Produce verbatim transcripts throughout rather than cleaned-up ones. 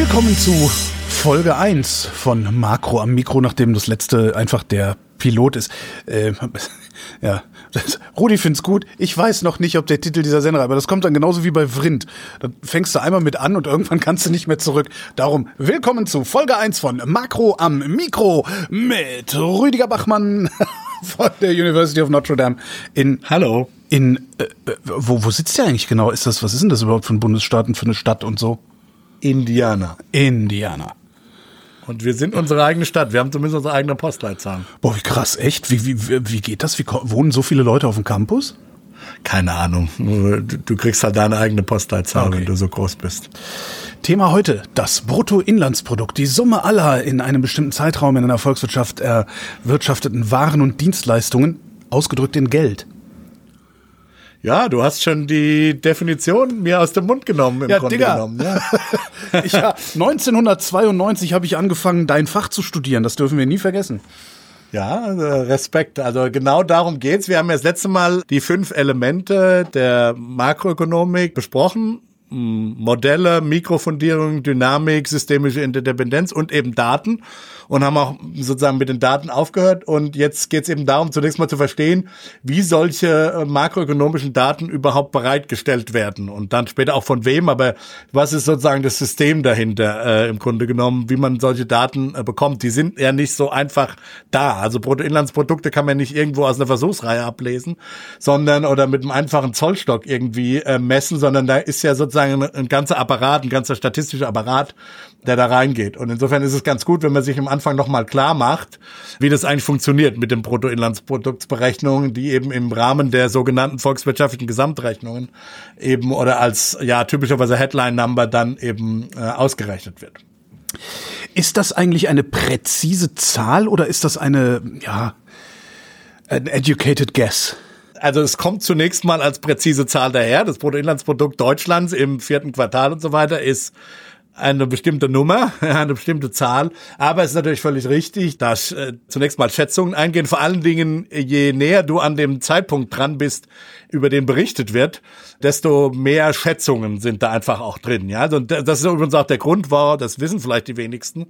Willkommen zu Folge eins von Makro am Mikro, nachdem das letzte einfach der Pilot ist. Äh, ja, das, Rudi find's gut. Ich weiß noch nicht, ob der Titel dieser Sendung, aber das kommt dann genauso wie bei Vrind. Da fängst du einmal mit an und irgendwann kannst du nicht mehr zurück. Darum, willkommen zu Folge eins von Makro am Mikro mit Rüdiger Bachmann von der University of Notre Dame in Hallo. In äh, wo wo sitzt der eigentlich genau? Ist das, was ist denn das überhaupt für ein Bundesstaat und für eine Stadt und so? Indiana. Indiana. Und wir sind unsere eigene Stadt. Wir haben zumindest unsere eigene Postleitzahl. Boah, wie krass, echt? Wie, wie, wie geht das? Wie wohnen so viele Leute auf dem Campus? Keine Ahnung. Du, du kriegst halt deine eigene Postleitzahl, okay, wenn du so groß bist. Thema heute, das Bruttoinlandsprodukt, die Summe aller in einem bestimmten Zeitraum in einer Volkswirtschaft erwirtschafteten Waren und Dienstleistungen, ausgedrückt in Geld. Ja, du hast schon die Definition mir aus dem Mund genommen, im ja, Grunde Digga. genommen. Ja. ich, ja, neunzehnhundertzweiundneunzig habe ich angefangen, dein Fach zu studieren. Das dürfen wir nie vergessen. Ja, Respekt. Also genau darum geht's. Wir haben ja das letzte Mal die fünf Elemente der Makroökonomik besprochen. Modelle, Mikrofundierung, Dynamik, systemische Interdependenz und eben Daten, und haben auch sozusagen mit den Daten aufgehört. Und jetzt geht es eben darum, zunächst mal zu verstehen, wie solche makroökonomischen Daten überhaupt bereitgestellt werden und dann später auch von wem, aber was ist sozusagen das System dahinter äh, im Grunde genommen, wie man solche Daten äh, bekommt. Die sind ja nicht so einfach da. Also Bruttoinlandsprodukte kann man nicht irgendwo aus einer Versuchsreihe ablesen, sondern oder mit einem einfachen Zollstock irgendwie äh, messen, sondern da ist ja sozusagen ein, ein ganzer Apparat, ein ganzer statistischer Apparat, der da reingeht. Und insofern ist es ganz gut, wenn man sich am Anfang nochmal klar macht, wie das eigentlich funktioniert mit den Bruttoinlandsproduktsberechnungen, die eben im Rahmen der sogenannten volkswirtschaftlichen Gesamtrechnungen eben oder als ja typischerweise Headline-Number dann eben äh, ausgerechnet wird. Ist das eigentlich eine präzise Zahl oder ist das eine, ja, an educated guess? Also es kommt zunächst mal als präzise Zahl daher. Das Bruttoinlandsprodukt Deutschlands im vierten Quartal und so weiter ist eine bestimmte Nummer, eine bestimmte Zahl. Aber es ist natürlich völlig richtig, dass äh, zunächst mal Schätzungen eingehen. Vor allen Dingen, je näher du an dem Zeitpunkt dran bist, über den berichtet wird, desto mehr Schätzungen sind da einfach auch drin. Ja, und das ist übrigens auch der Grund, warum, das wissen vielleicht die wenigsten,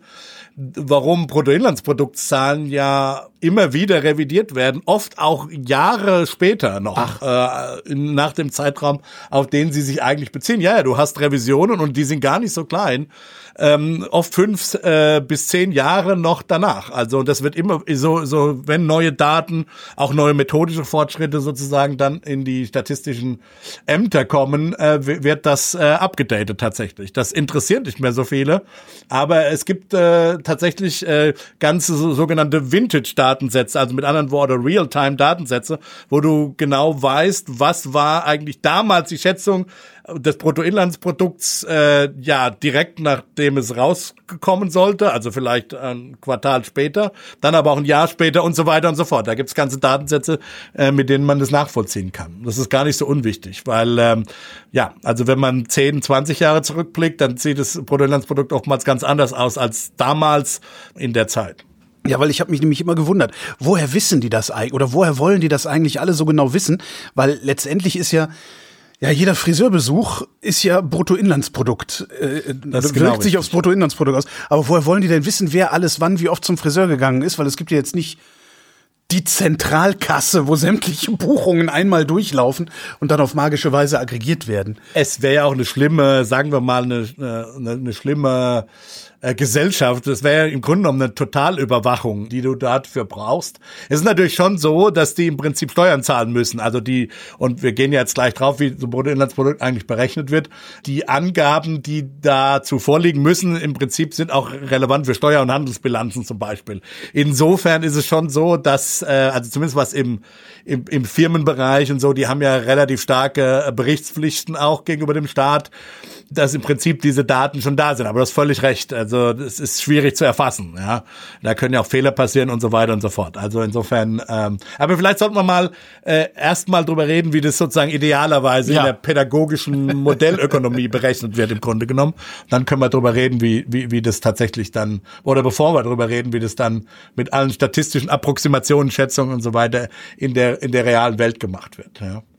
warum Bruttoinlandsproduktzahlen ja immer wieder revidiert werden, oft auch Jahre später noch, äh, nach dem Zeitraum, auf den sie sich eigentlich beziehen. Ja, ja, du hast Revisionen und die sind gar nicht so klein. Ähm, oft fünf äh, bis zehn Jahre noch danach. Also das wird immer so, so wenn neue Daten, auch neue methodische Fortschritte sozusagen dann in die statistischen Ämter kommen, äh, wird das äh, abgedatet tatsächlich. Das interessiert nicht mehr so viele, aber es gibt äh, tatsächlich äh, ganze so, sogenannte Vintage-Datensätze, also mit anderen Worten Real-Time-Datensätze, wo du genau weißt, was war eigentlich damals die Schätzung des Bruttoinlandsprodukts, äh, ja, direkt nachdem es rausgekommen sollte, also vielleicht ein Quartal später, dann aber auch ein Jahr später und so weiter und so fort. Da gibt's ganze Datensätze, äh, mit denen man das nachvollziehen kann. Das ist gar nicht so unwichtig, weil, ähm, ja, also wenn man zehn, zwanzig Jahre zurückblickt, dann sieht das Bruttoinlandsprodukt oftmals ganz anders aus als damals in der Zeit. Ja, weil ich habe mich nämlich immer gewundert, woher wissen die das eigentlich, oder woher wollen die das eigentlich alle so genau wissen? Weil letztendlich ist ja Ja, jeder Friseurbesuch ist ja Bruttoinlandsprodukt. Äh, das wirkt genau sich aufs Bruttoinlandsprodukt aus. Aber woher wollen die denn wissen, wer alles wann wie oft zum Friseur gegangen ist? Weil es gibt ja jetzt nicht die Zentralkasse, wo sämtliche Buchungen einmal durchlaufen und dann auf magische Weise aggregiert werden. Es wäre ja auch eine schlimme, sagen wir mal, eine, eine, eine schlimme äh, Gesellschaft. Das wäre ja im Grunde genommen eine Totalüberwachung, die du dafür brauchst. Es ist natürlich schon so, dass die im Prinzip Steuern zahlen müssen. Also die, und wir gehen ja jetzt gleich drauf, wie so ein Bruttoinlandsprodukt eigentlich berechnet wird. Die Angaben, die dazu vorliegen müssen, im Prinzip sind auch relevant für Steuer- und Handelsbilanzen zum Beispiel. Insofern ist es schon so, dass, äh, also zumindest was im, im, im Firmenbereich und so, die haben ja relativ starke Berichtspflichten auch gegenüber dem Staat, dass im Prinzip diese Daten schon da sind. Aber du hast völlig recht. Also es ist schwierig zu erfassen. Ja, da können ja auch Fehler passieren und so weiter und so fort. Also insofern. Ähm, aber vielleicht sollten wir mal äh, erst mal drüber reden, wie das sozusagen idealerweise ja. in der pädagogischen Modellökonomie berechnet wird im Grunde genommen. Dann können wir drüber reden, wie wie wie das tatsächlich dann, oder bevor wir drüber reden, wie das dann mit allen statistischen Approximationen, Schätzungen und so weiter in der in der realen Welt gemacht wird. Ja.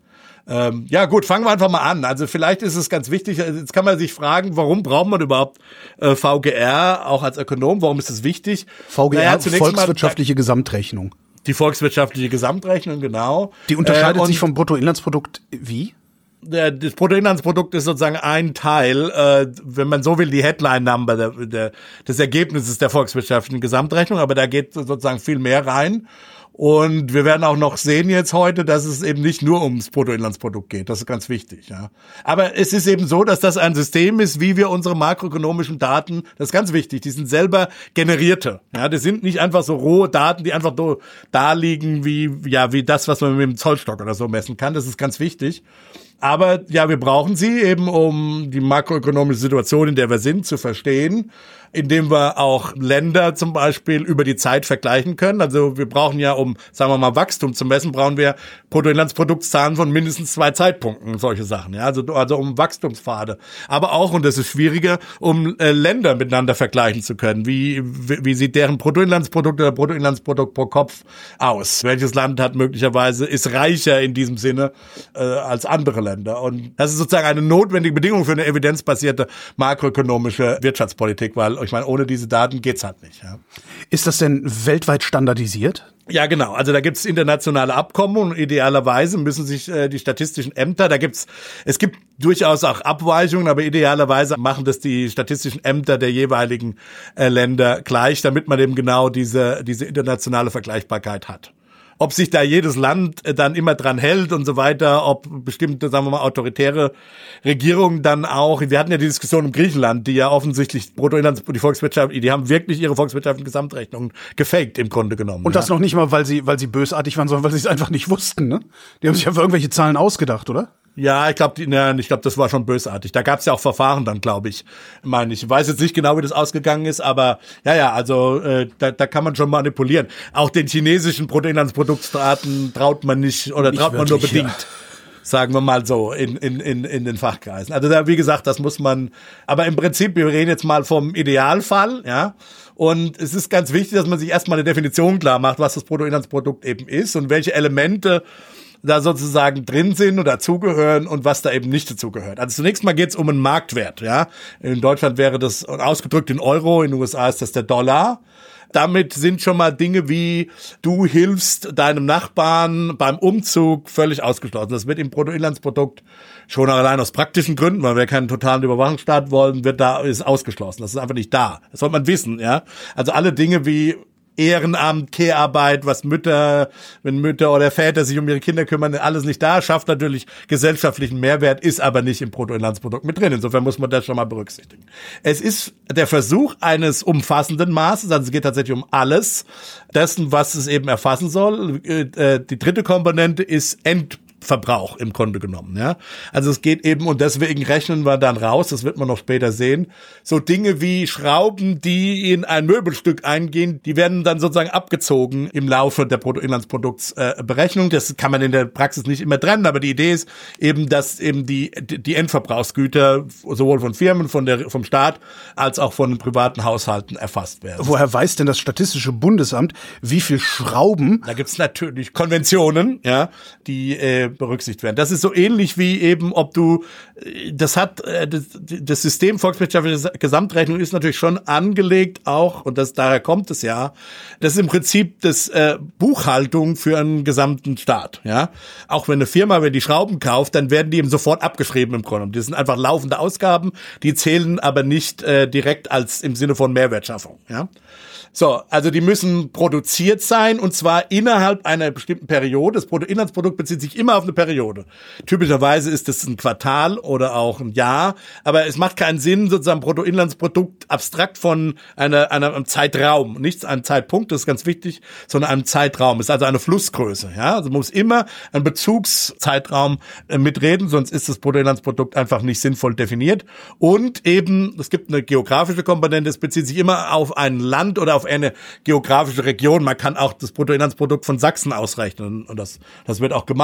Ähm, ja gut, fangen wir einfach mal an. Also vielleicht ist es ganz wichtig, jetzt kann man sich fragen, warum braucht man überhaupt äh, V G R, auch als Ökonom, warum ist das wichtig? V G R, naja, volkswirtschaftliche mal, Gesamtrechnung. Die volkswirtschaftliche Gesamtrechnung, genau. Die unterscheidet äh, sich vom Bruttoinlandsprodukt wie? Das Bruttoinlandsprodukt ist sozusagen ein Teil, äh, wenn man so will, die Headline-Number der, der, des Ergebnisses der volkswirtschaftlichen Gesamtrechnung, aber da geht sozusagen viel mehr rein. Und wir werden auch noch sehen jetzt heute, dass es eben nicht nur ums Bruttoinlandsprodukt geht. Das ist ganz wichtig, ja. Aber es ist eben so, dass das ein System ist, wie wir unsere makroökonomischen Daten, das ist ganz wichtig, die sind selber generierte. Ja, das sind nicht einfach so rohe Daten, die einfach so da liegen wie, ja, wie das, was man mit dem Zollstock oder so messen kann. Das ist ganz wichtig. Aber ja, wir brauchen sie eben, um die makroökonomische Situation, in der wir sind, zu verstehen, indem wir auch Länder zum Beispiel über die Zeit vergleichen können. Also wir brauchen ja, um, sagen wir mal, Wachstum zu messen, brauchen wir Bruttoinlandsproduktzahlen von mindestens zwei Zeitpunkten, solche Sachen. Ja, also, also um Wachstumspfade. Aber auch, und das ist schwieriger, um äh, Länder miteinander vergleichen zu können. Wie, wie, wie sieht deren Bruttoinlandsprodukt oder Bruttoinlandsprodukt pro Kopf aus? Welches Land hat möglicherweise, ist reicher in diesem Sinne äh, als andere Länder? Und das ist sozusagen eine notwendige Bedingung für eine evidenzbasierte makroökonomische Wirtschaftspolitik, weil ich meine, ohne diese Daten geht's halt nicht. Ja. Ist das denn weltweit standardisiert? Ja, genau. Also da gibt's internationale Abkommen und idealerweise müssen sich äh, die statistischen Ämter, da gibt's, es gibt durchaus auch Abweichungen, aber idealerweise machen das die statistischen Ämter der jeweiligen äh, Länder gleich, damit man eben genau diese diese internationale Vergleichbarkeit hat. Ob sich da jedes Land dann immer dran hält und so weiter, ob bestimmte, sagen wir mal, autoritäre Regierungen dann auch, wir hatten ja die Diskussion in Griechenland, die ja offensichtlich Bruttoinlands, die Volkswirtschaft, die haben wirklich ihre volkswirtschaftlichen Gesamtrechnungen gefaked im Grunde genommen. Und das ja. noch nicht mal, weil sie, weil sie bösartig waren, sondern weil sie es einfach nicht wussten, ne? Die haben sich einfach irgendwelche Zahlen ausgedacht, oder? Ja, ich glaube, ich glaube, das war schon bösartig. Da gab es ja auch Verfahren dann, glaube ich. Ich meine, ich weiß jetzt nicht genau, wie das ausgegangen ist, aber ja, ja, also äh, da, da kann man schon manipulieren. Auch den chinesischen Bruttoinlandsproduktsdaten traut man nicht oder traut nicht man wirklich, nur bedingt. Ja. Sagen wir mal so, in, in, in, in den Fachkreisen. Also da, wie gesagt, das muss man, aber im Prinzip, wir reden jetzt mal vom Idealfall, ja. Und es ist ganz wichtig, dass man sich erstmal eine Definition klar macht, was das Bruttoinlandsprodukt eben ist und welche Elemente da sozusagen drin sind oder dazugehören und was da eben nicht dazugehört. Also zunächst mal geht es um einen Marktwert, ja. In Deutschland wäre das ausgedrückt in Euro, in den U S A ist das der Dollar. Damit sind schon mal Dinge wie, du hilfst deinem Nachbarn beim Umzug völlig ausgeschlossen. Das wird im Bruttoinlandsprodukt schon allein aus praktischen Gründen, weil wir keinen totalen Überwachungsstaat wollen, wird da, ist ausgeschlossen. Das ist einfach nicht da. Das soll man wissen, ja. Also alle Dinge wie Ehrenamt, Care-Arbeit, was Mütter, wenn Mütter oder Väter sich um ihre Kinder kümmern, alles nicht da, schafft natürlich gesellschaftlichen Mehrwert, ist aber nicht im Bruttoinlandsprodukt mit drin. Insofern muss man das schon mal berücksichtigen. Es ist der Versuch eines umfassenden Maßes, also es geht tatsächlich um alles, dessen, was es eben erfassen soll. Die dritte Komponente ist End Verbrauch im Grunde genommen, ja. Also es geht eben, und deswegen rechnen wir dann raus, das wird man noch später sehen, so Dinge wie Schrauben, die in ein Möbelstück eingehen, die werden dann sozusagen abgezogen im Laufe der Bruttoinlandsproduktsberechnung. Das kann man in der Praxis nicht immer trennen, aber die Idee ist eben, dass eben die, die Endverbrauchsgüter sowohl von Firmen, von der, vom Staat, als auch von privaten Haushalten erfasst werden. Woher weiß denn das Statistische Bundesamt, wie viel Schrauben? Da gibt's natürlich Konventionen, ja, die, äh, berücksichtigt werden. Das ist so ähnlich wie eben, ob du, das hat, das, das System volkswirtschaftliche Gesamtrechnung ist natürlich schon angelegt auch, und das, daher kommt es ja, das ist im Prinzip das äh, Buchhaltung für einen gesamten Staat, ja. Auch wenn eine Firma, wenn die Schrauben kauft, dann werden die eben sofort abgeschrieben im Grunde. Das sind einfach laufende Ausgaben, die zählen aber nicht äh, direkt als im Sinne von Mehrwertschaffung, ja. So, also die müssen produziert sein, und zwar innerhalb einer bestimmten Periode. Das Bruttoinlandsprodukt bezieht sich immer auf eine Periode. Typischerweise ist es ein Quartal oder auch ein Jahr, aber es macht keinen Sinn, sozusagen Bruttoinlandsprodukt abstrakt von einer, einer, einem Zeitraum, nicht einem Zeitpunkt, das ist ganz wichtig, sondern einem Zeitraum. Es ist also eine Flussgröße, ja. Also man muss immer einen Bezugszeitraum äh, mitreden, sonst ist das Bruttoinlandsprodukt einfach nicht sinnvoll definiert. Und eben, es gibt eine geografische Komponente, es bezieht sich immer auf ein Land oder auf eine geografische Region. Man kann auch das Bruttoinlandsprodukt von Sachsen ausrechnen, und das, das wird auch gemacht, ja.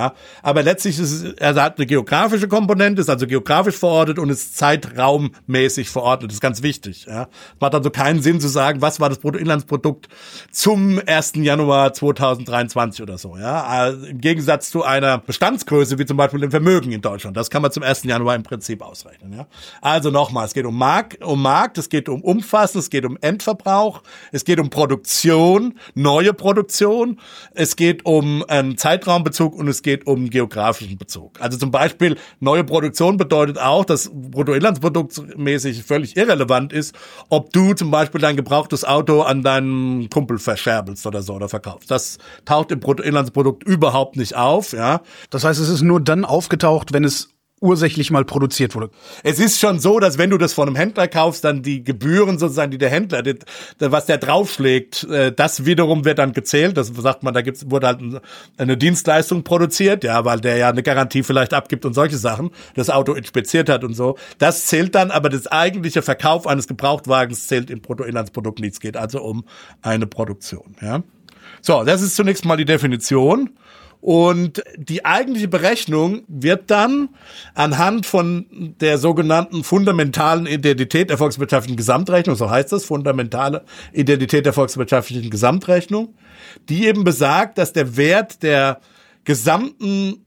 ja. Aber letztlich ist es, er hat eine geografische Komponente, ist also geografisch verortet und ist zeitraummäßig verordnet. Das ist ganz wichtig, ja. Es macht also keinen Sinn zu sagen, was war das Bruttoinlandsprodukt zum ersten Januar zweitausenddreiundzwanzig oder so, ja. Also im Gegensatz zu einer Bestandsgröße, wie zum Beispiel dem Vermögen in Deutschland. Das kann man zum ersten Januar im Prinzip ausrechnen, ja. Also nochmal, es geht um Markt, um Markt, es geht um Umfassen, es geht um Endverbrauch, es geht um Produktion, neue Produktion, es geht um einen Zeitraumbezug und es geht um geografischen Bezug. Also zum Beispiel neue Produktion bedeutet auch, dass Bruttoinlandsprodukt mäßig völlig irrelevant ist, ob du zum Beispiel dein gebrauchtes Auto an deinen Kumpel verscherbelst oder so oder verkaufst. Das taucht im Bruttoinlandsprodukt überhaupt nicht auf, ja. Das heißt, es ist nur dann aufgetaucht, wenn es ursächlich mal produziert wurde. Es ist schon so, dass wenn du das von einem Händler kaufst, dann die Gebühren sozusagen, die der Händler, die, was der draufschlägt, das wiederum wird dann gezählt. Das sagt man, da gibt's, wurde halt eine Dienstleistung produziert, ja, weil der ja eine Garantie vielleicht abgibt und solche Sachen, das Auto inspiziert hat und so. Das zählt dann, aber das eigentliche Verkauf eines Gebrauchtwagens zählt im Bruttoinlandsprodukt nicht. Es geht also um eine Produktion, ja. So, das ist zunächst mal die Definition. Und die eigentliche Berechnung wird dann anhand von der sogenannten fundamentalen Identität der volkswirtschaftlichen Gesamtrechnung, so heißt das, fundamentale Identität der volkswirtschaftlichen Gesamtrechnung, die eben besagt, dass der Wert der gesamten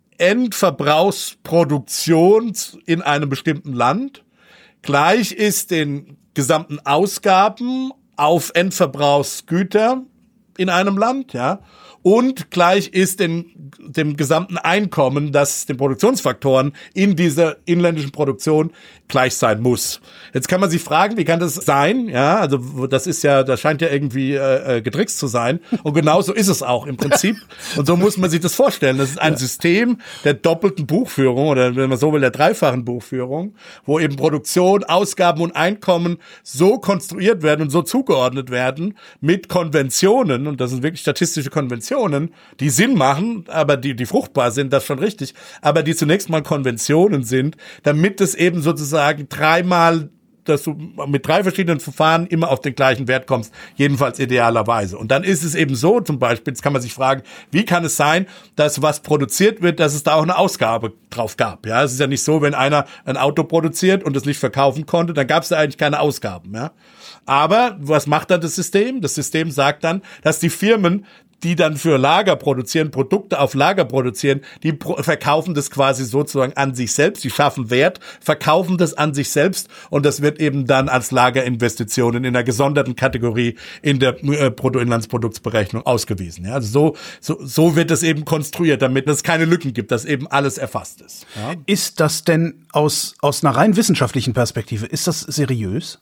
Endverbrauchsproduktion in einem bestimmten Land gleich ist den gesamten Ausgaben auf Endverbrauchsgüter in einem Land, ja, und gleich ist den, dem gesamten Einkommen, das den Produktionsfaktoren in dieser inländischen Produktion gleich sein muss. Jetzt kann man sich fragen, wie kann das sein? Ja, also das ist ja, das scheint ja irgendwie äh, getrickst zu sein. Und genauso ist es auch im Prinzip. Und so muss man sich das vorstellen. Das ist ein System der doppelten Buchführung oder wenn man so will, der dreifachen Buchführung, wo eben Produktion, Ausgaben und Einkommen so konstruiert werden und so zugeordnet werden mit Konventionen. Und das sind wirklich statistische Konventionen, die Sinn machen, aber die, die fruchtbar sind, das schon richtig, aber die zunächst mal Konventionen sind, damit es eben sozusagen dreimal, dass du mit drei verschiedenen Verfahren immer auf den gleichen Wert kommst, jedenfalls idealerweise. Und dann ist es eben so, zum Beispiel, jetzt kann man sich fragen, wie kann es sein, dass was produziert wird, dass es da auch eine Ausgabe drauf gab, ja? Es ist ja nicht so, wenn einer ein Auto produziert und es nicht verkaufen konnte, dann gab es da eigentlich keine Ausgaben, ja? Aber was macht dann das System? Das System sagt dann, dass die Firmen, die dann für Lager produzieren, Produkte auf Lager produzieren, die pro- verkaufen das quasi sozusagen an sich selbst, die schaffen Wert, verkaufen das an sich selbst und das wird eben dann als Lagerinvestitionen in einer gesonderten Kategorie in der äh, Bruttoinlandsproduktsberechnung ausgewiesen. Ja, also so, so, so wird es eben konstruiert, damit es keine Lücken gibt, dass eben alles erfasst ist. Ja. Ist das denn aus, aus einer rein wissenschaftlichen Perspektive, ist das seriös?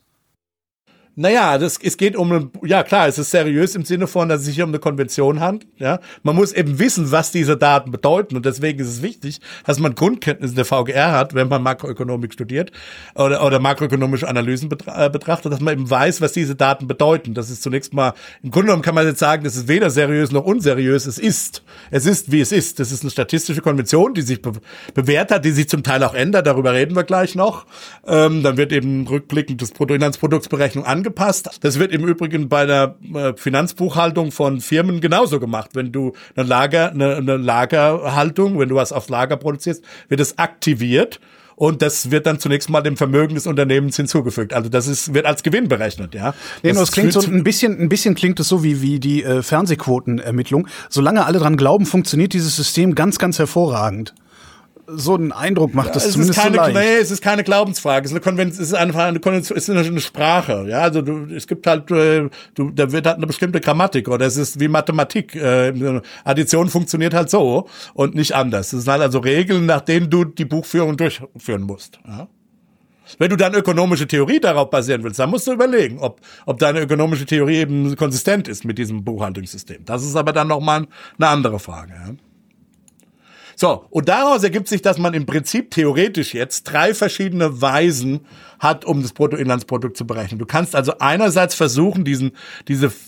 Naja, das, es geht um, eine, ja klar, es ist seriös im Sinne von, dass es sich hier um eine Konvention handelt. Ja, man muss eben wissen, was diese Daten bedeuten und deswegen ist es wichtig, dass man Grundkenntnisse der V G R hat, wenn man Makroökonomik studiert oder, oder makroökonomische Analysen betra- äh, betrachtet, dass man eben weiß, was diese Daten bedeuten. Das ist zunächst mal, im Grunde genommen kann man jetzt sagen, das ist weder seriös noch unseriös, es ist. Es ist, wie es ist. Das ist eine statistische Konvention, die sich be- bewährt hat, die sich zum Teil auch ändert, darüber reden wir gleich noch. Ähm, dann wird eben rückblickend das Bruttoinlandsproduktsberechnung angepasst. Das wird im Übrigen bei der äh, Finanzbuchhaltung von Firmen genauso gemacht. Wenn du eine Lager, eine, eine Lagerhaltung, wenn du was aufs Lager produzierst, wird es aktiviert und das wird dann zunächst mal dem Vermögen des Unternehmens hinzugefügt. Also das ist, wird als Gewinn berechnet, ja. Nee, das, das klingt so ein bisschen, ein bisschen klingt es so wie, wie die äh, Fernsehquotenermittlung. Solange alle dran glauben, funktioniert dieses System ganz, ganz hervorragend. So einen Eindruck macht das ja, zumindest keine, so leicht. Nee, es ist keine Glaubensfrage, es ist eine Konvention, es ist eine, eine Konvention, es ist eine, eine Sprache, ja, also du, es gibt halt, äh, du, da wird halt eine bestimmte Grammatik oder es ist wie Mathematik, äh, Addition funktioniert halt so und nicht anders. Es sind halt also Regeln, nach denen du die Buchführung durchführen musst, ja. Wenn du dann ökonomische Theorie darauf basieren willst, dann musst du überlegen, ob, ob deine ökonomische Theorie eben konsistent ist mit diesem Buchhaltungssystem. Das ist aber dann nochmal eine andere Frage, ja. So, und daraus ergibt sich, dass man im Prinzip theoretisch jetzt drei verschiedene Weisen hat, um das Bruttoinlandsprodukt zu berechnen. Du kannst also einerseits versuchen, diesen, diese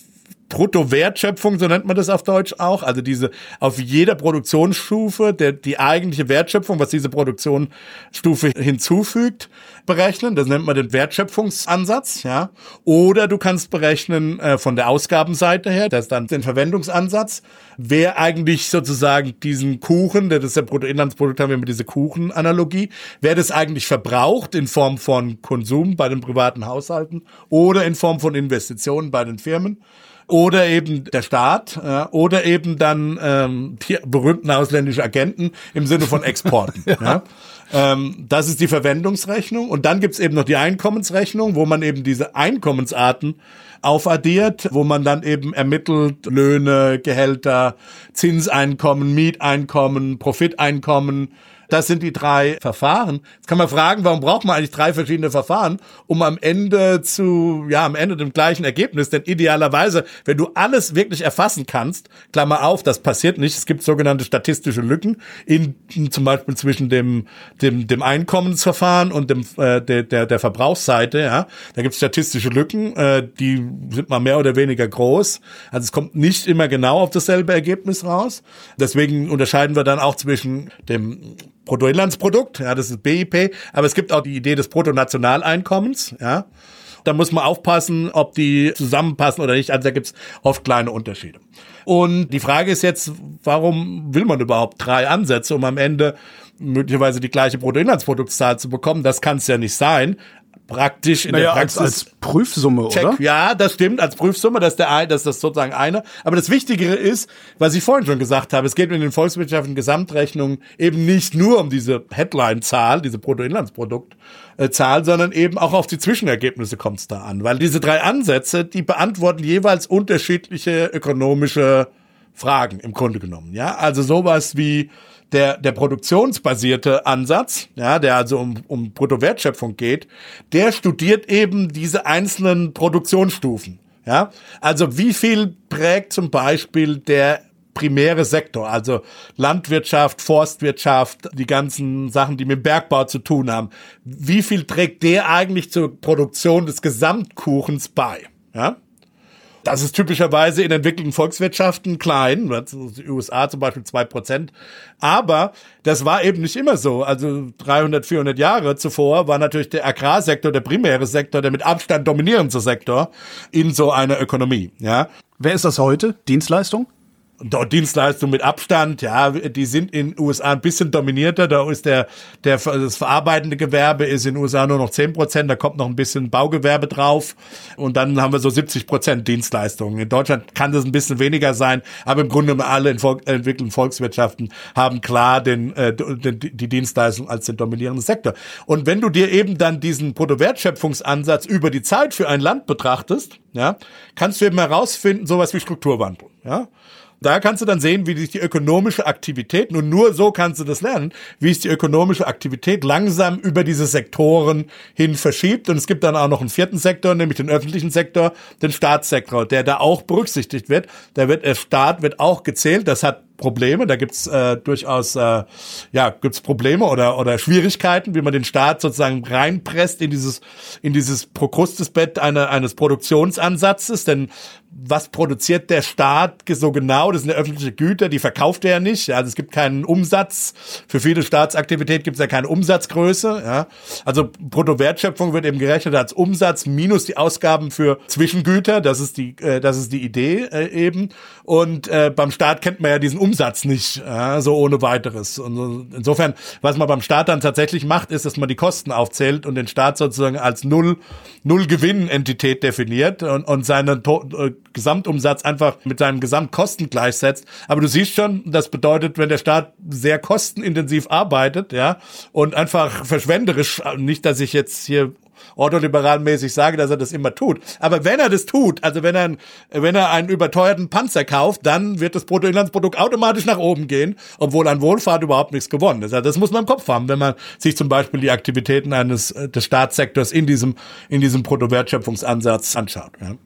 Bruttowertschöpfung, so nennt man das auf Deutsch auch, also diese auf jeder Produktionsstufe der die eigentliche Wertschöpfung, was diese Produktionsstufe hinzufügt, berechnen. Das nennt man den Wertschöpfungsansatz, ja. Oder du kannst berechnen äh, von der Ausgabenseite her, das ist dann den Verwendungsansatz, wer eigentlich sozusagen diesen Kuchen, das ist der Bruttoinlandsprodukt, haben wir mit dieser Kuchenanalogie, wer das eigentlich verbraucht in Form von Konsum bei den privaten Haushalten oder in Form von Investitionen bei den Firmen. Oder eben der Staat, äh, oder eben dann ähm, die berühmten ausländischen Agenten im Sinne von Exporten. ja. Ja. Ähm, das ist die Verwendungsrechnung. Und dann gibt's eben noch die Einkommensrechnung, wo man eben diese Einkommensarten aufaddiert, wo man dann eben ermittelt Löhne, Gehälter, Zinseinkommen, Mieteinkommen, Profiteinkommen. Das sind die drei Verfahren. Jetzt kann man fragen, warum braucht man eigentlich drei verschiedene Verfahren, um am Ende zu, ja, am Ende dem gleichen Ergebnis, denn idealerweise, wenn du alles wirklich erfassen kannst, Klammer auf, das passiert nicht, es gibt sogenannte statistische Lücken, in, zum Beispiel zwischen dem, dem, dem Einkommensverfahren und dem, äh, der, der, der Verbrauchsseite, ja. Da gibt es statistische Lücken, äh, die sind mal mehr oder weniger groß. Also es kommt nicht immer genau auf dasselbe Ergebnis raus. Deswegen unterscheiden wir dann auch zwischen dem Bruttoinlandsprodukt, ja, das ist B I P, aber es gibt auch die Idee des Bruttonationaleinkommens, ja. Da muss man aufpassen, ob die zusammenpassen oder nicht, also da gibt's oft kleine Unterschiede. Und die Frage ist jetzt, warum will man überhaupt drei Ansätze, um am Ende möglicherweise die gleiche Bruttoinlandsproduktzahl zu bekommen? Das kann es ja nicht sein. Praktisch in naja, der Praxis. Als, als Prüfsumme, Check. oder? Ja, das stimmt, als Prüfsumme, das ist, der, das ist das sozusagen eine. Aber das Wichtigere ist, was ich vorhin schon gesagt habe, es geht in den volkswirtschaftlichen Gesamtrechnungen eben nicht nur um diese Headline-Zahl, diese Bruttoinlandsproduktzahl, sondern eben auch auf die Zwischenergebnisse kommt es da an. Weil diese drei Ansätze, die beantworten jeweils unterschiedliche ökonomische Fragen im Grunde genommen. Ja, also sowas wie Der, der produktionsbasierte Ansatz, ja, der also um, um Bruttowertschöpfung geht, der studiert eben diese einzelnen Produktionsstufen, ja. Also wie viel prägt zum Beispiel der primäre Sektor, also Landwirtschaft, Forstwirtschaft, die ganzen Sachen, die mit dem Bergbau zu tun haben. Wie viel trägt der eigentlich zur Produktion des Gesamtkuchens bei, ja? Das ist typischerweise in entwickelten Volkswirtschaften klein, die U S A zum Beispiel zwei Prozent. Aber das war eben nicht immer so. Also dreihundert, vierhundert Jahre zuvor war natürlich der Agrarsektor, der primäre Sektor, der mit Abstand dominierendste Sektor in so einer Ökonomie. Ja. Wer ist das heute? Dienstleistung? Dort Dienstleistungen mit Abstand, ja, die sind in den U S A ein bisschen dominierter. Da ist der, der, das verarbeitende Gewerbe ist in den U S A nur noch zehn Prozent. Da kommt noch ein bisschen Baugewerbe drauf. Und dann haben wir so siebzig Prozent Dienstleistungen. In Deutschland kann das ein bisschen weniger sein. Aber im Grunde genommen alle in Volk, entwickelten Volkswirtschaften haben klar den, äh, den, die Dienstleistung als den dominierenden Sektor. Und wenn du dir eben dann diesen Bruttowertschöpfungsansatz über die Zeit für ein Land betrachtest, ja, kannst du eben herausfinden, sowas wie Strukturwandel, ja. Da kannst du dann sehen, wie sich die ökonomische Aktivität, nun nur so kannst du das lernen, wie sich die ökonomische Aktivität langsam über diese Sektoren hin verschiebt. Und es gibt dann auch noch einen vierten Sektor, nämlich den öffentlichen Sektor, den Staatssektor, der da auch berücksichtigt wird. Da wird der Staat wird auch gezählt. Das hat Probleme, da gibt's äh, durchaus äh, ja gibt's Probleme oder oder Schwierigkeiten, wie man den Staat sozusagen reinpresst in dieses in dieses Prokrustesbett einer, eines Produktionsansatzes, denn was produziert der Staat so genau? Das sind ja öffentliche Güter, die verkauft er ja nicht. Also es gibt keinen Umsatz. Für viele Staatsaktivität gibt es ja keine Umsatzgröße. Ja. Also Bruttowertschöpfung wird eben gerechnet als Umsatz minus die Ausgaben für Zwischengüter. Das ist die, äh, das ist die Idee äh, eben. Und äh, beim Staat kennt man ja diesen Umsatz nicht, ja, so ohne weiteres. Und insofern, was man beim Staat dann tatsächlich macht, ist, dass man die Kosten aufzählt und den Staat sozusagen als Null, Null-Gewinn-Entität definiert und, und seinen to- Gesamtumsatz einfach mit seinen Gesamtkosten gleichsetzt. Aber du siehst schon, das bedeutet, wenn der Staat sehr kostenintensiv arbeitet, ja, und einfach verschwenderisch, nicht, dass ich jetzt hier ordoliberalmäßig sage, dass er das immer tut. Aber wenn er das tut, also wenn er, wenn er einen überteuerten Panzer kauft, dann wird das Bruttoinlandsprodukt automatisch nach oben gehen, obwohl an Wohlfahrt überhaupt nichts gewonnen ist. Also das muss man im Kopf haben, wenn man sich zum Beispiel die Aktivitäten eines des Staatssektors in diesem in diesem Bruttowertschöpfungsansatz anschaut. Ja.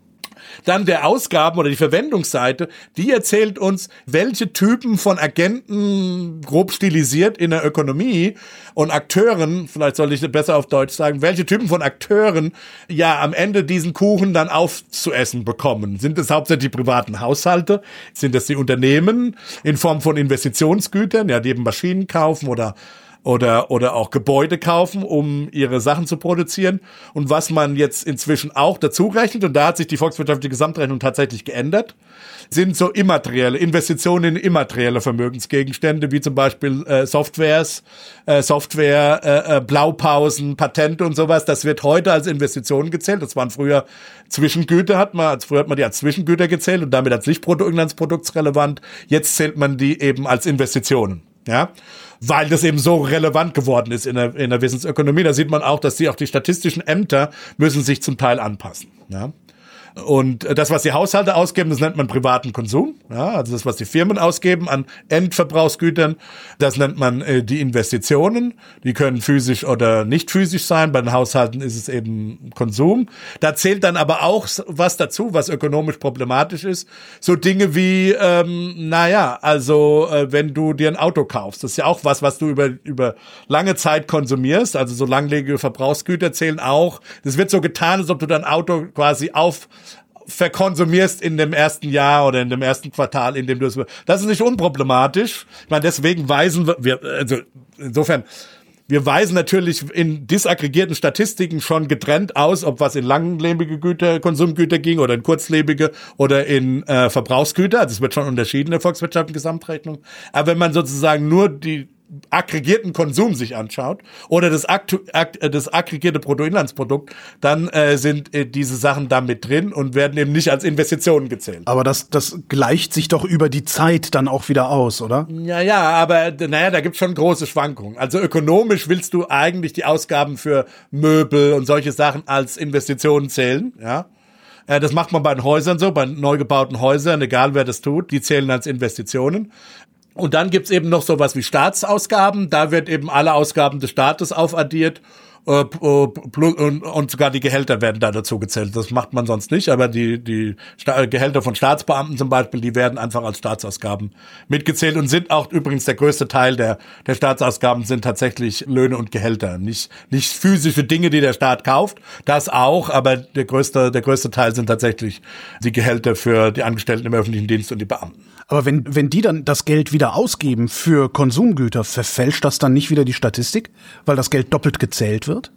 Dann der Ausgaben- oder die Verwendungsseite, die erzählt uns, welche Typen von Agenten, grob stilisiert in der Ökonomie und Akteuren, vielleicht soll ich das besser auf Deutsch sagen, welche Typen von Akteuren ja am Ende diesen Kuchen dann aufzuessen bekommen. Sind es hauptsächlich die privaten Haushalte? Sind es die Unternehmen in Form von Investitionsgütern, ja, die eben Maschinen kaufen oder oder oder auch Gebäude kaufen, um ihre Sachen zu produzieren? Und was man jetzt inzwischen auch dazu rechnet, und da hat sich die volkswirtschaftliche Gesamtrechnung tatsächlich geändert, sind so immaterielle Investitionen in immaterielle Vermögensgegenstände, wie zum Beispiel äh, Softwares, äh, Software, äh, äh, Blaupausen, Patente und sowas. Das wird heute als Investitionen gezählt. Das waren früher Zwischengüter, hat man, als früher hat man die als Zwischengüter gezählt und damit als nicht bruttoinlandsproduktsrelevant. Jetzt zählt man die eben als Investitionen. Ja, weil das eben so relevant geworden ist in der, in der Wissensökonomie. Da sieht man auch, dass die, auch die statistischen Ämter müssen sich zum Teil anpassen. Ja. Und das, was die Haushalte ausgeben, das nennt man privaten Konsum. Ja, also das, was die Firmen ausgeben an Endverbrauchsgütern, das nennt man äh, die Investitionen. Die können physisch oder nicht physisch sein. Bei den Haushalten ist es eben Konsum. Da zählt dann aber auch was dazu, was ökonomisch problematisch ist. So Dinge wie, ähm, naja, also äh, wenn du dir ein Auto kaufst, das ist ja auch was, was du über über lange Zeit konsumierst. Also so langlebige Verbrauchsgüter zählen auch. Das wird so getan, als ob du dein Auto quasi auf verkonsumierst in dem ersten Jahr oder in dem ersten Quartal, in dem du es... Das ist nicht unproblematisch. Ich meine, deswegen weisen wir, also insofern, wir weisen natürlich in disaggregierten Statistiken schon getrennt aus, ob was in langlebige Güter, Konsumgüter ging oder in kurzlebige oder in äh, Verbrauchsgüter. Also es wird schon unterschieden in der volkswirtschaftlichen Gesamtrechnung. Aber wenn man sozusagen nur die aggregierten Konsum sich anschaut oder das, aktu- ag- das aggregierte Bruttoinlandsprodukt, dann äh, sind äh, diese Sachen da mit drin und werden eben nicht als Investitionen gezählt. Aber das, das gleicht sich doch über die Zeit dann auch wieder aus, oder? Ja, ja, aber naja, da gibt's schon große Schwankungen. Also ökonomisch willst du eigentlich die Ausgaben für Möbel und solche Sachen als Investitionen zählen, ja. Das macht man bei den Häusern so, bei neu gebauten Häusern, egal wer das tut, die zählen als Investitionen. Und dann gibt's eben noch sowas wie Staatsausgaben. Da wird eben alle Ausgaben des Staates aufaddiert äh, und, und sogar die Gehälter werden da dazu gezählt. Das macht man sonst nicht, aber die die Sta- Gehälter von Staatsbeamten zum Beispiel, die werden einfach als Staatsausgaben mitgezählt und sind auch übrigens der größte Teil der der Staatsausgaben sind tatsächlich Löhne und Gehälter, nicht nicht physische Dinge, die der Staat kauft. Das auch, aber der größte der größte Teil sind tatsächlich die Gehälter für die Angestellten im öffentlichen Dienst und die Beamten. Aber wenn, wenn die dann das Geld wieder ausgeben für Konsumgüter, verfälscht das dann nicht wieder die Statistik, weil das Geld doppelt gezählt wird?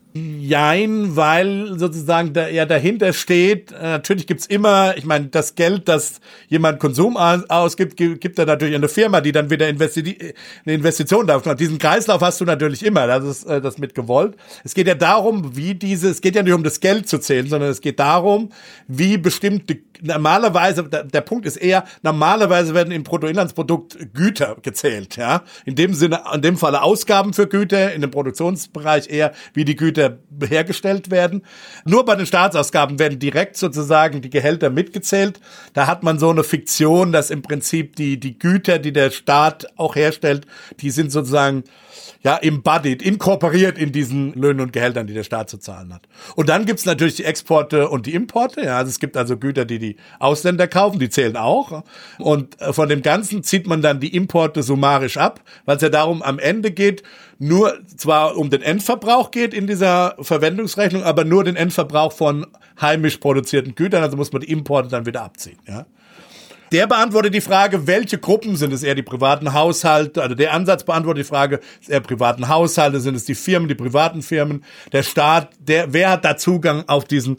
Jein, weil sozusagen da ja dahinter steht, äh, natürlich gibt's immer, ich meine, das Geld, das jemand Konsum aus, ausgibt, gibt, gibt er natürlich eine Firma, die dann wieder investi- eine Investition darf. Diesen Kreislauf hast du natürlich immer, das ist äh, das mit gewollt. Es geht ja darum, wie diese, es geht ja nicht um das Geld zu zählen, sondern es geht darum, wie bestimmte, normalerweise, der, der Punkt ist eher, normalerweise werden im Bruttoinlandsprodukt Güter gezählt, ja. In dem Sinne, in dem Falle Ausgaben für Güter, in dem Produktionsbereich eher, wie die Güter hergestellt werden. Nur bei den Staatsausgaben werden direkt sozusagen die Gehälter mitgezählt. Da hat man so eine Fiktion, dass im Prinzip die die Güter, die der Staat auch herstellt, die sind sozusagen ja embodied, inkorporiert in diesen Löhnen und Gehältern, die der Staat zu zahlen hat. Und dann gibt's natürlich die Exporte und die Importe. Ja, also es gibt also Güter, die die Ausländer kaufen, die zählen auch. Und von dem Ganzen zieht man dann die Importe summarisch ab, weil es ja darum am Ende geht, nur zwar um den Endverbrauch geht in dieser Verwendungsrechnung, aber nur den Endverbrauch von heimisch produzierten Gütern. Also muss man die Importe dann wieder abziehen. Ja. Der beantwortet die Frage, welche Gruppen sind es eher die privaten Haushalte, also der Ansatz beantwortet die Frage, sind es eher privaten Haushalte, sind es die Firmen, die privaten Firmen, der Staat, der, wer hat da Zugang auf diesen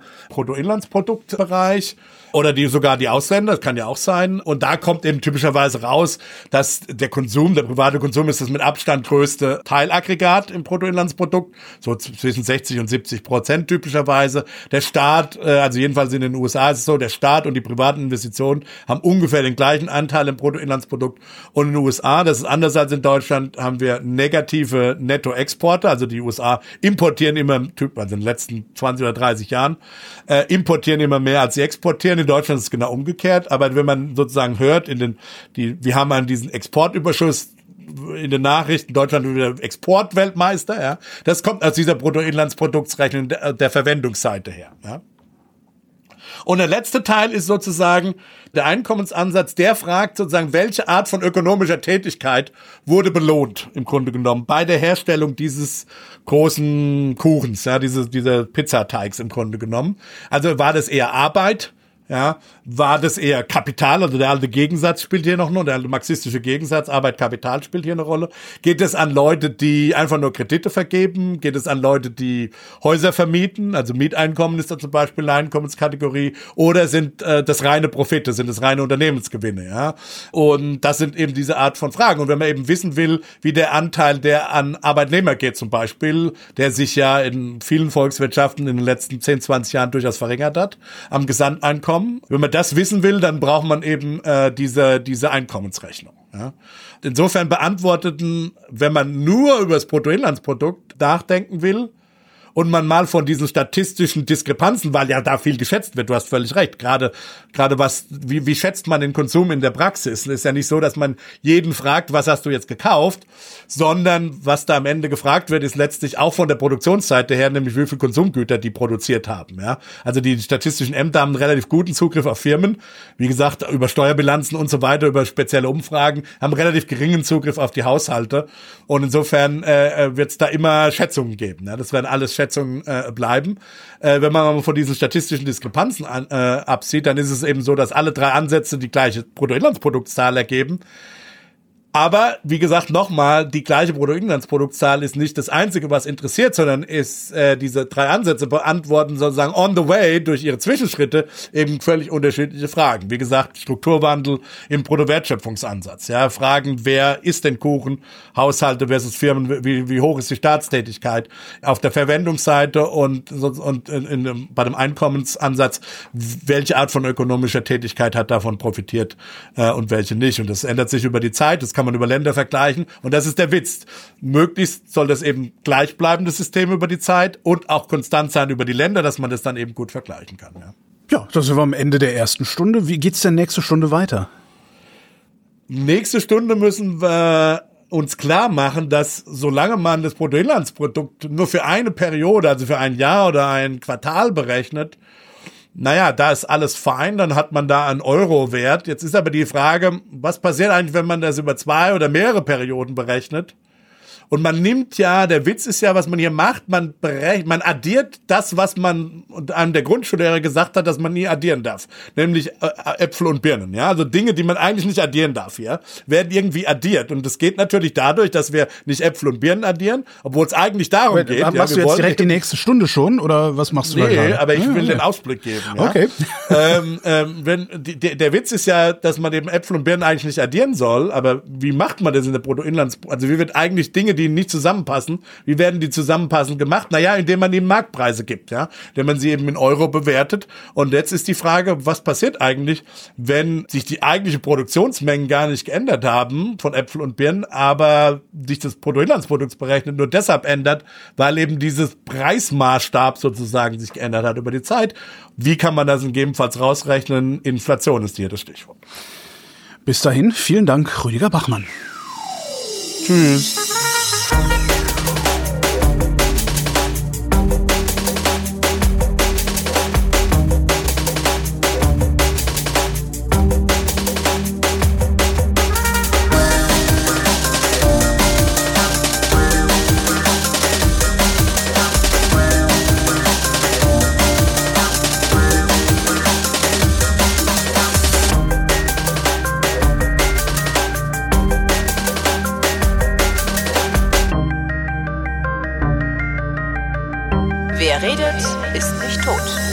Bruttoinlandsproduktbereich oder die, sogar die Ausländer, das kann ja auch sein. Und da kommt eben typischerweise raus, dass der Konsum, der private Konsum ist das mit Abstand größte Teilaggregat im Bruttoinlandsprodukt, so zwischen sechzig und siebzig Prozent typischerweise. Der Staat, also jedenfalls in den U S A ist es so, der Staat und die privaten Investitionen haben ungefähr den gleichen Anteil im Bruttoinlandsprodukt. Und in den U S A, das ist anders als in Deutschland, haben wir negative Nettoexporte. Also die U S A importieren immer, also in den letzten zwanzig oder dreißig Jahren, äh, importieren immer mehr als sie exportieren. In Deutschland ist es genau umgekehrt. Aber wenn man sozusagen hört, in den, die, wir haben an diesen Exportüberschuss in den Nachrichten, Deutschland wieder Exportweltmeister, ja. Das kommt aus dieser Bruttoinlandsproduktsrechnung der, der Verwendungsseite her, ja. Und der letzte Teil ist sozusagen der Einkommensansatz, der fragt sozusagen, welche Art von ökonomischer Tätigkeit wurde belohnt, im Grunde genommen, bei der Herstellung dieses großen Kuchens, ja, diese, dieser Pizzateigs im Grunde genommen. Also war das eher Arbeit? Ja, war das eher Kapital, also der alte Gegensatz spielt hier noch nur, der alte marxistische Gegensatz, Arbeit, Kapital spielt hier eine Rolle. Geht es an Leute, die einfach nur Kredite vergeben? Geht es an Leute, die Häuser vermieten? Also Mieteinkommen ist da zum Beispiel eine Einkommenskategorie. Oder sind äh, das reine Profite, sind das reine Unternehmensgewinne? Ja, und das sind eben diese Art von Fragen. Und wenn man eben wissen will, wie der Anteil, der an Arbeitnehmer geht zum Beispiel, der sich ja in vielen Volkswirtschaften in den letzten zehn, zwanzig Jahren durchaus verringert hat, am Gesamteinkommen, wenn man das wissen will, dann braucht man eben äh, diese diese Einkommensrechnung. Ja. Insofern beantworteten, wenn man nur über das Bruttoinlandsprodukt nachdenken will und man mal von diesen statistischen Diskrepanzen, weil ja da viel geschätzt wird, du hast völlig recht, gerade gerade was, wie, wie schätzt man den Konsum in der Praxis? Es ist ja nicht so, dass man jeden fragt, was hast du jetzt gekauft, sondern was da am Ende gefragt wird, ist letztlich auch von der Produktionsseite her, nämlich wie viel Konsumgüter die produziert haben. Ja, also die statistischen Ämter haben einen relativ guten Zugriff auf Firmen, wie gesagt, über Steuerbilanzen und so weiter, über spezielle Umfragen, haben relativ geringen Zugriff auf die Haushalte und insofern äh, wird es da immer Schätzungen geben. Ja? Das werden alles Schätzungen äh, bleiben. Äh, wenn man mal von diesen statistischen Diskrepanzen an, äh, absieht, dann ist es eben so, dass alle drei Ansätze die gleiche Bruttoinlandsproduktzahl ergeben. Aber, wie gesagt, nochmal, die gleiche Bruttoinlandsproduktzahl ist nicht das Einzige, was interessiert, sondern ist äh, diese drei Ansätze beantworten sozusagen on the way durch ihre Zwischenschritte eben völlig unterschiedliche Fragen. Wie gesagt, Strukturwandel im Bruttowertschöpfungsansatz. Ja, Fragen, wer isst den Kuchen, Haushalte versus Firmen, wie, wie hoch ist die Staatstätigkeit auf der Verwendungsseite und, und in, in, bei dem Einkommensansatz, welche Art von ökonomischer Tätigkeit hat davon profitiert äh, und welche nicht. Und das ändert sich über die Zeit, das kann man über Länder vergleichen und das ist der Witz. Möglichst soll das eben gleichbleibendes System über die Zeit und auch konstant sein über die Länder, dass man das dann eben gut vergleichen kann. Ja, ja, das sind wir am Ende der ersten Stunde. Wie geht's denn nächste Stunde weiter? Nächste Stunde müssen wir uns klar machen, dass solange man das Bruttoinlandsprodukt nur für eine Periode, also für ein Jahr oder ein Quartal berechnet, naja, da ist alles fein, dann hat man da einen Euro-Wert. Jetzt ist aber die Frage, was passiert eigentlich, wenn man das über zwei oder mehrere Perioden berechnet? Und man nimmt ja, der Witz ist ja, was man hier macht, man berechnet, man addiert das, was man einem der Grundschullehrer gesagt hat, dass man nie addieren darf. Nämlich äh, Äpfel und Birnen, ja. Also Dinge, die man eigentlich nicht addieren darf hier, werden irgendwie addiert. Und das geht natürlich dadurch, dass wir nicht Äpfel und Birnen addieren, obwohl es eigentlich darum aber, geht. Machst ja, du jetzt direkt die nächste Stunde schon, oder was machst du nee, da gerade? Nee, aber ich ah, will okay. den Ausblick geben. Ja. Okay. ähm, ähm, wenn, die, der, der Witz ist ja, dass man eben Äpfel und Birnen eigentlich nicht addieren soll, aber wie macht man das in der Bruttoinlands... Also wie wird eigentlich Dinge, die nicht zusammenpassen, wie werden die zusammenpassend gemacht? Naja, indem man ihnen Marktpreise gibt, ja, indem man sie eben in Euro bewertet. Und jetzt ist die Frage, was passiert eigentlich, wenn sich die eigentliche Produktionsmengen gar nicht geändert haben von Äpfel und Birnen, aber sich das Bruttoinlandsprodukt berechnet nur deshalb ändert, weil eben dieses Preismaßstab sozusagen sich geändert hat über die Zeit. Wie kann man das gegebenenfalls rausrechnen? Inflation ist hier das Stichwort. Bis dahin, vielen Dank, Rüdiger Bachmann. Tschüss. Wer redet, ist nicht tot.